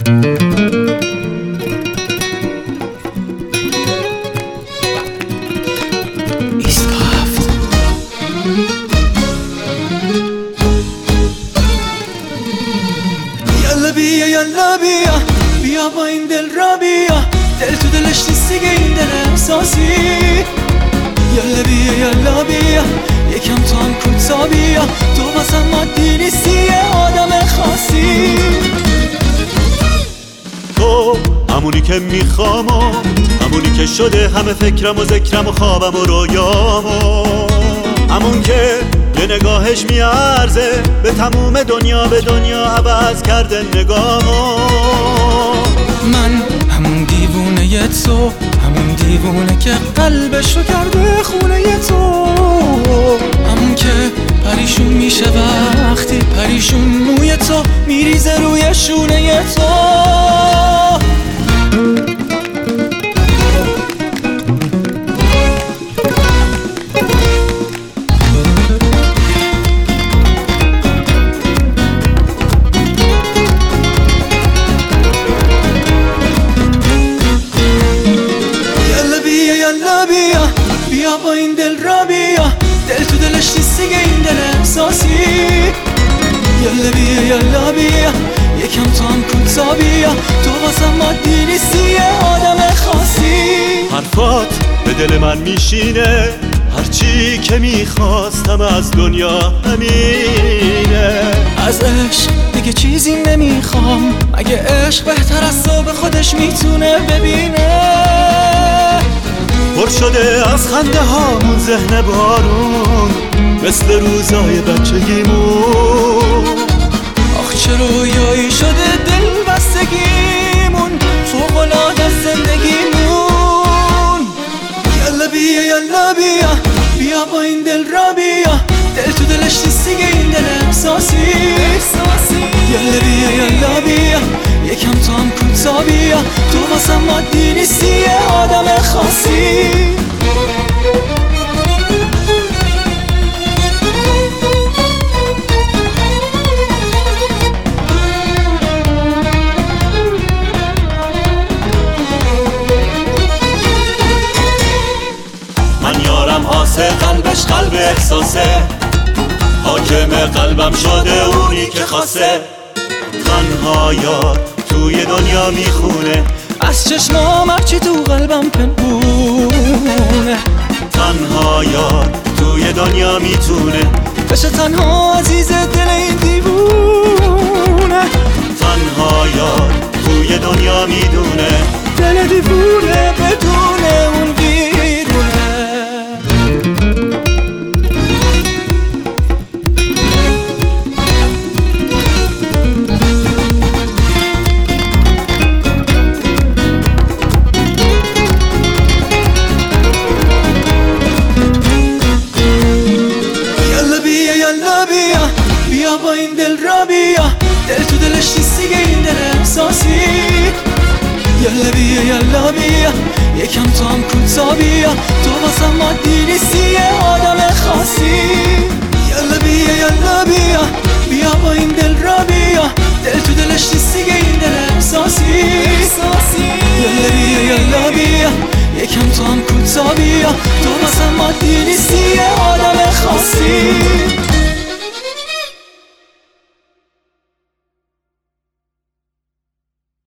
یالا بیا یالا بیا بیا با این دل را بیا، دل تو دلش نیست دیگه این دل احساسی. یالا بیا یالا بیا یکم تو هم کوتا بیا، تو واسم مادی نیستی یه آدم خاصی. تو همونی که میخوام و همونی که شده همه فکرم و ذکرم و خوابم و رویام و همون که یه نگاهش میارزه به تموم دنیا، به دنیا عوض کرده نگامو. من همون دیوونه تو، همون دیوونه که قلبشو کرده خونه تو، همون که پریشون میشه وقتی پریشون موی تو میریزه روی شونه تو. یالا بیا بیا با این دل را بیا، دل تو دلش نیست دیگه این دل احساسی. یالا بیا یالا بیا یکم تو هم کوتا بیا، تو واسم مادی نیستی یه آدم خاصی. حرفات به دل من میشینه، هرچی که میخواستم از دنیا همینه. از عشق دیگه چیزی نمیخوام، مگه عشق بهتر از تو به خودش میتونه ببینه. پر شده از خنده هامون ذهن بارون، مثل روزای بچگیمون. آخ چه رویایی شده دل بستگیمون، فوق‌العاده زندگیمون. یالا بیا یالا بیا بیا با این دل را بیا، دل تو دلش نیست دیگه این دل احساسی. یالا بیا یالا بیا یکم تو هم کوتا بیا، تو واسم مادی نیستی یه آدم خاصی. من یارم آسه قلبش قلب احساسه، حاکم قلبم شده اونی که خاصه. تنها یار توی دنیا میخونه، از چشمام هرچی تو قلبم پنهونه. تنها یار توی دنیا میتونه بشه تنها عزیز دل این دیوونه. تنها یار توی دنیا میدونه دل دیوونه بدون اون ویرونه. یالا بیا بیا با این دل را بیا، دل تو دلش نیست دیگه این دل احساسی. یالا بیا یالا بیا یکم تو هم کوتا بیا، تو واسم مادی نیستی یه آدم خاصی. یالا بیا یالا بیا بیا با این دل را بیا، دل تو دلش نیست